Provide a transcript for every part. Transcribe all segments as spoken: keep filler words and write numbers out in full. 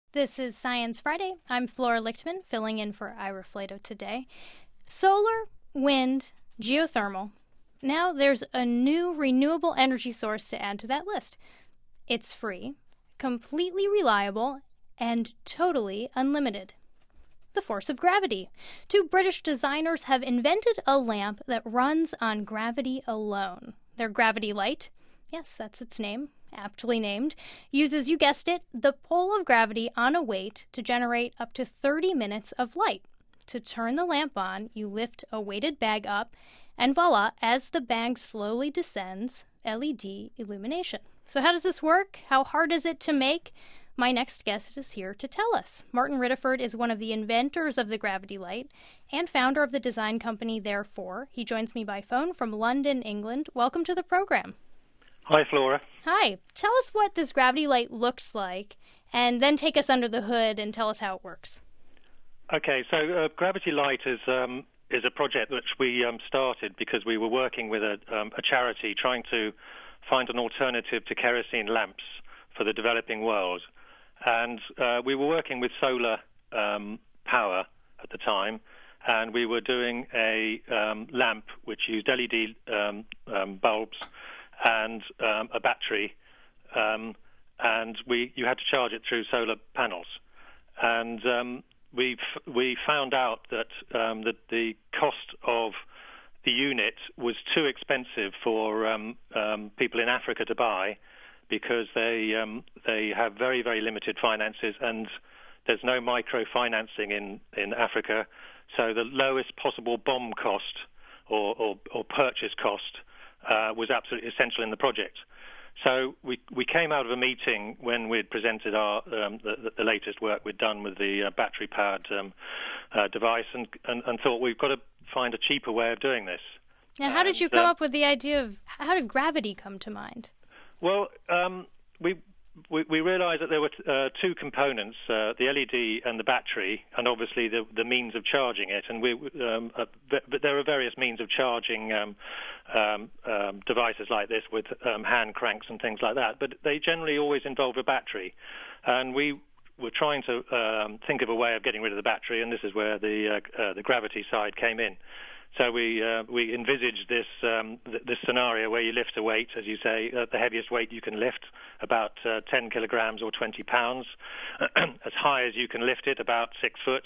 This is Science Friday. I'm Flora Lichtman, filling in for Ira Flato today. Solar, wind, geothermal. Now there's a new renewable energy source to add to that list. It's free, completely reliable, and totally unlimited. The force of gravity. Two British designers have invented a lamp that runs on gravity alone. Their Gravity Light, yes, that's its name, aptly named, uses, you guessed it, the pull of gravity on a weight to generate up to thirty minutes of light. To turn the lamp on, you lift a weighted bag up, and voila, as the bag slowly descends, L E D illumination. So how does this work? How hard is it to make? My next guest is here to tell us. Martin Ridderford is one of the inventors of the Gravity Light and founder of the design company Therefore. He joins me by phone from London, England. Welcome to the program. Hi, Flora. Hi. Tell us what this Gravity Light looks like, and then take us under the hood and tell us how it works. Okay, so uh, Gravity Light is um, is a project which we um, started because we were working with a, um, a charity trying to find an alternative to kerosene lamps for the developing world. And uh, we were working with solar um, power at the time, and we were doing a um, lamp which used L E D um, um, bulbs and um, a battery, um, and we you had to charge it through solar panels. And um, we we found out that um, that the cost of the unit was too expensive for um, um, people in Africa to buy, because they um, they have very, very limited finances, and there's no microfinancing in, in Africa. So the lowest possible B O M cost or, or, or purchase cost uh, was absolutely essential in the project. So we we came out of a meeting when we'd presented our um, the, the latest work we'd done with the uh, battery-powered um, uh, device, and, and, and thought we've got to find a cheaper way of doing this. And how did you come uh, up with the idea of, how did gravity come to mind? Well, um, we, we we realised that there were uh, two components: uh, the L E D and the battery, and obviously the the means of charging it. And we, um, uh, but there are various means of charging um, um, um, devices like this with um, hand cranks and things like that. But they generally always involve a battery, and we were trying to um, think of a way of getting rid of the battery, and this is where the uh, uh, the gravity side came in. So we uh, we envisaged this um, th- this scenario where you lift a weight, as you say, uh, the heaviest weight you can lift, about uh, ten kilograms or twenty pounds, as high as you can lift it, about six foot,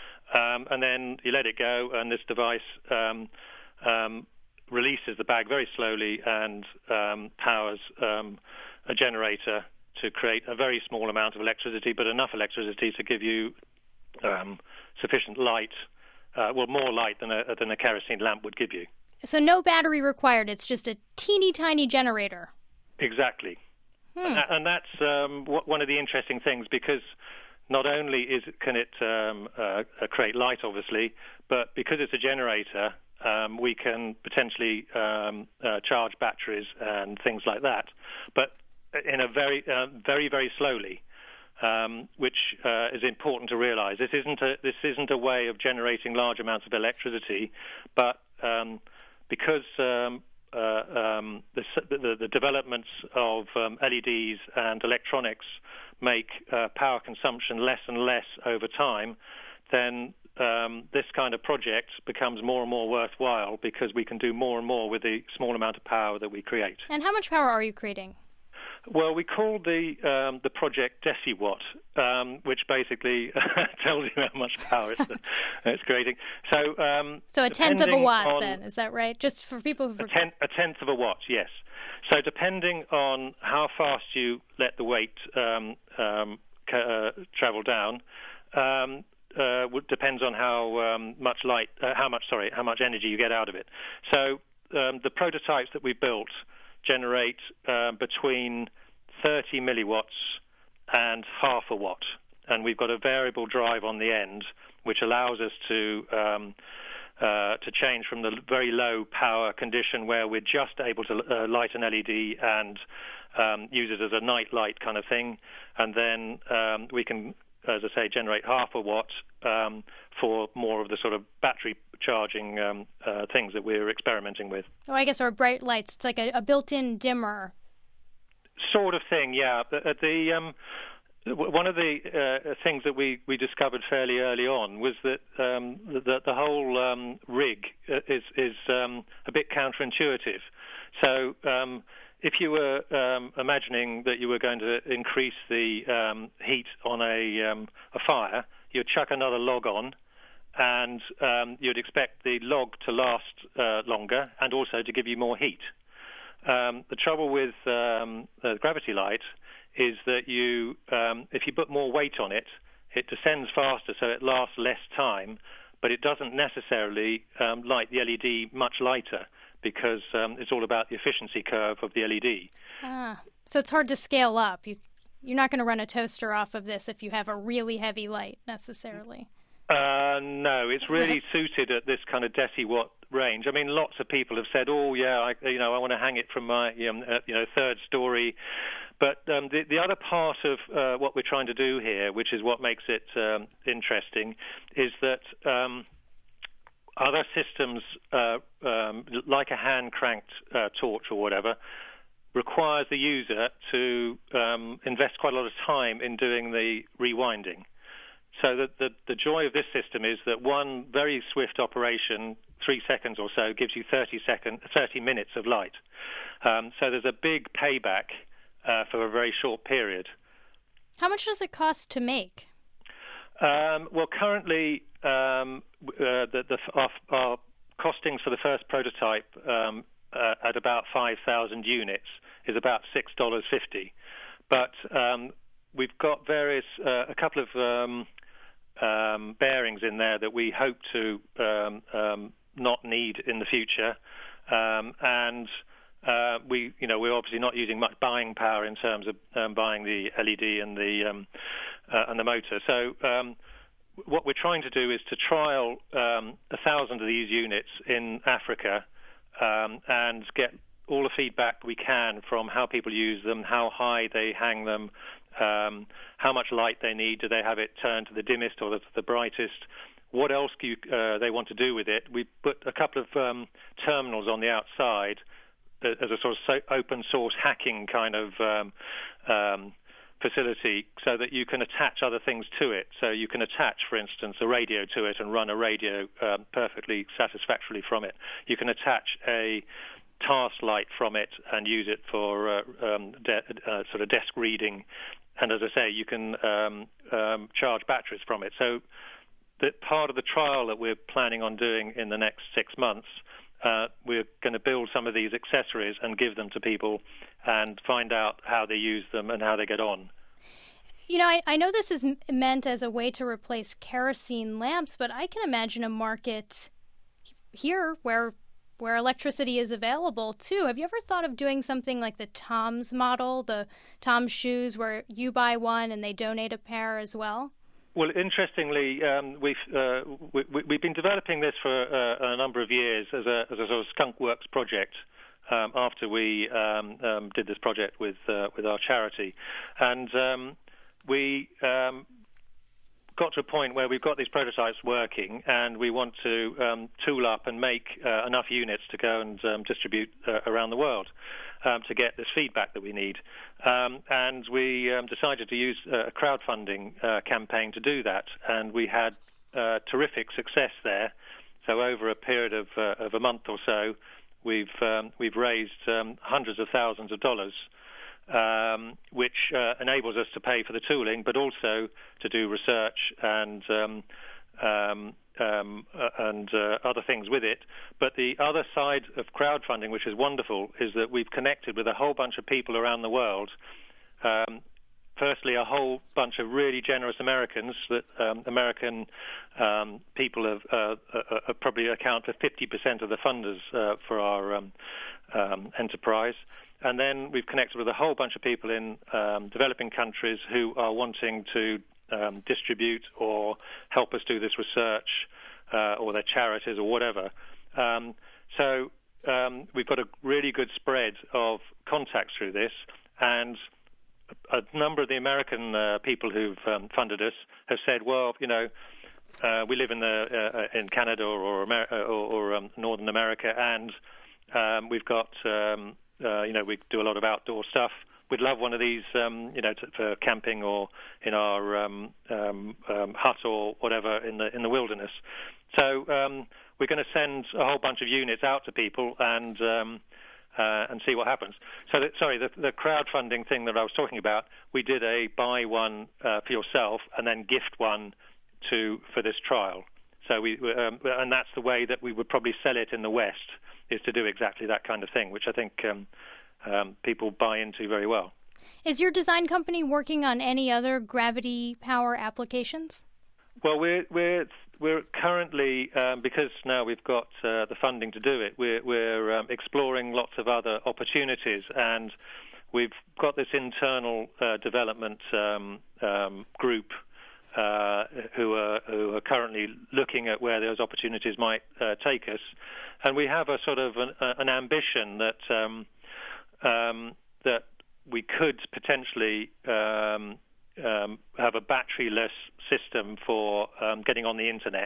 um, and then you let it go, and this device um, um, releases the bag very slowly and um, powers um, a generator to create a very small amount of electricity, but enough electricity to give you um, sufficient light. Uh, well, more light than a, than a kerosene lamp would give you. So no battery required. It's just a teeny tiny generator. Exactly. Hmm. And, that, and that's um, w- one of the interesting things, because not only is can it um, uh, create light, obviously, but because it's a generator, um, we can potentially um, uh, charge batteries and things like that, but in a very, uh, very, very slowly. Um, which uh, is important to realise. This isn't a this isn't a way of generating large amounts of electricity, but um, because um, uh, um, the, the, the developments of um, L E Ds and electronics make uh, power consumption less and less over time, then um, this kind of project becomes more and more worthwhile, because we can do more and more with the small amount of power that we create. And how much power are you creating? Well, we called the um, the project Deciwatt, um, which basically tells you how much power it's, it's creating. So, um, so a tenth of a watt, on, then, is that right? Just for people who a, ten, a tenth of a watt, yes. So, depending on how fast you let the weight um, um, uh, travel down, um, uh, depends on how um, much light, uh, how much sorry, how much energy you get out of it. So, um, the prototypes that we built generate uh, between thirty milliwatts and half a watt, and we've got a variable drive on the end which allows us to um, uh, to change from the very low power condition where we're just able to uh, light an L E D and um, use it as a night light kind of thing, and then um, we can, as I say, generate half a watt um, for more of the sort of battery charging um, uh, things that we're experimenting with. Oh, I guess, or bright lights. It's like a, a built-in dimmer. Sort of thing, yeah. The, the um, one of the uh, things that we, we discovered fairly early on was that um, the, the whole um, rig is, is um, a bit counterintuitive. So um, if you were um, imagining that you were going to increase the um, heat on a, um, a fire, you'd chuck another log on, and um, you'd expect the log to last uh, longer and also to give you more heat. Um, the trouble with um, the gravity light is that you, um, if you put more weight on it, it descends faster, so it lasts less time, but it doesn't necessarily um, light the L E D much lighter, because um, it's all about the efficiency curve of the L E D. Ah, so it's hard to scale up. You, you're not going to run a toaster off of this if you have a really heavy light, necessarily. Uh, no, it's really suited at this kind of deciwatt range. I mean, lots of people have said, "Oh, yeah, I, you know, I want to hang it from my, um, uh, you know, third story." But um, the, the other part of uh, what we're trying to do here, which is what makes it um, interesting, is that um, other systems, uh, um, like a hand-cranked uh, torch or whatever, requires the user to um, invest quite a lot of time in doing the rewinding. So the, the, the joy of this system is that one very swift operation, three seconds or so, gives you thirty, second, thirty minutes of light. Um, so there's a big payback uh, for a very short period. How much does it cost to make? Um, well, currently, um, uh, the, the, our, our costings for the first prototype um, uh, at about five thousand units is about six dollars fifty. But um, we've got various, uh, a couple of um, um, bearings in there that we hope to um, um, not need in the future, um, and uh, we, you know, we're obviously not using much buying power in terms of um, buying the L E D and the um, uh, and the motor. So um, what we're trying to do is to trial um, a thousand of these units in Africa um, and get all the feedback we can from how people use them, how high they hang them, um, how much light they need, do they have it turned to the dimmest or the, the brightest, what else do you, uh, they want to do with it. We put a couple of um, terminals on the outside as a sort of so open source hacking kind of um, um, facility, so that you can attach other things to it. So you can attach, for instance, a radio to it and run a radio um, perfectly satisfactorily from it. You can attach a task light from it and use it for uh, um, de- uh, sort of desk reading. And as I say, you can um, um, charge batteries from it. So that part of the trial that we're planning on doing in the next six months, uh, we're going to build some of these accessories and give them to people and find out how they use them and how they get on. You know, I, I know this is m- meant as a way to replace kerosene lamps, but I can imagine a market here where where electricity is available, too. Have you ever thought of doing something like the Tom's model, the Tom's shoes, where you buy one and they donate a pair as well? Well, interestingly, um, we've uh, we, we've been developing this for uh, a number of years as a as a sort of skunk works project. Um, after we um, um, did this project with uh, with our charity, and um, we um, got to a point where we've got these prototypes working, and we want to um, tool up and make uh, enough units to go and um, distribute uh, around the world um, to get this feedback that we need. Um, and we um, decided to use a crowdfunding uh, campaign to do that, and we had uh, terrific success there. So over a period of, uh, of a month or so, we've um, we've raised um, hundreds of thousands of dollars. Um, which uh, enables us to pay for the tooling, but also to do research and um, um, um, uh, and uh, other things with it. But the other side of crowdfunding, which is wonderful, is that we've connected with a whole bunch of people around the world. Um, firstly, a whole bunch of really generous Americans. That um, American um, people have uh, uh, uh, probably account for fifty percent of the funders uh, for our um, um, enterprise. And then we've connected with a whole bunch of people in um, developing countries who are wanting to um, distribute or help us do this research, uh, or their charities or whatever. Um, so um, we've got a really good spread of contacts through this, and a, a number of the American uh, people who've um, funded us have said, well, you know, uh, we live in the uh, in Canada or or, Amer- or, or um, Northern America, and um, we've got um, Uh, you know, we do a lot of outdoor stuff. we'd love one of these, um, you know, to, for camping or in our um, um, um, hut or whatever in the in the wilderness. So um, we're going to send a whole bunch of units out to people and um, uh, and see what happens. So, that, sorry, the, the crowdfunding thing that I was talking about, we did a buy one uh, for yourself and then gift one to for this trial. So we um, and that's the way that we would probably sell it in the West, is to do exactly that kind of thing, which I think um, um, people buy into very well. Is your design company working on any other gravity power applications? Well, we're we're we're currently um, because now we've got uh, the funding to do it. We're we're um, exploring lots of other opportunities, and we've got this internal uh, development um, um, group uh, who are who are currently looking at where those opportunities might uh, take us, and we have a sort of an, uh, an ambition that um, um, that we could potentially um, um, have a batteryless system for um, getting on the internet.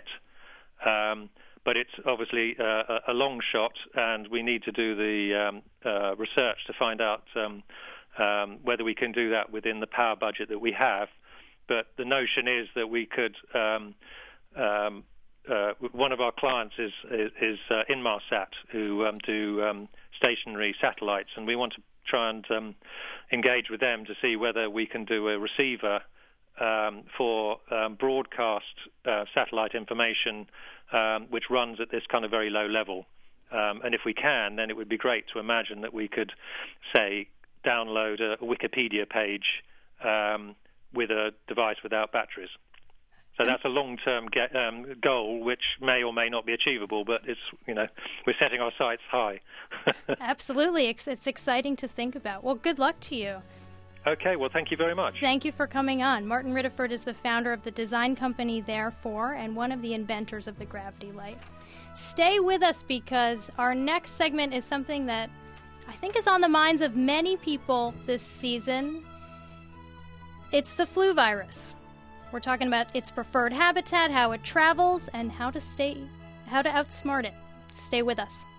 Um, but it's obviously uh, a long shot, and we need to do the um, uh, research to find out um, um, whether we can do that within the power budget that we have. But the notion is that we could. Um, um, uh, one of our clients is is, is uh, Inmarsat, who um, do um, stationary satellites, and we want to try and um, engage with them to see whether we can do a receiver um, for um, broadcast uh, satellite information, um, which runs at this kind of very low level. Um, and if we can, then it would be great to imagine that we could, say, download a, a Wikipedia page um, with a device without batteries. So that's a long-term ge- um, goal, which may or may not be achievable, but it's, you know, we're setting our sights high. Absolutely. It's, it's exciting to think about. Well, good luck to you. Okay, well, thank you very much. Thank you for coming on. Martin Ridderford is the founder of the design company Therefore and one of the inventors of the Gravity Light. Stay with us because our next segment is something that I think is on the minds of many people this season. It's the flu virus. We're talking about its preferred habitat, how it travels, and how to stay, how to outsmart it. Stay with us.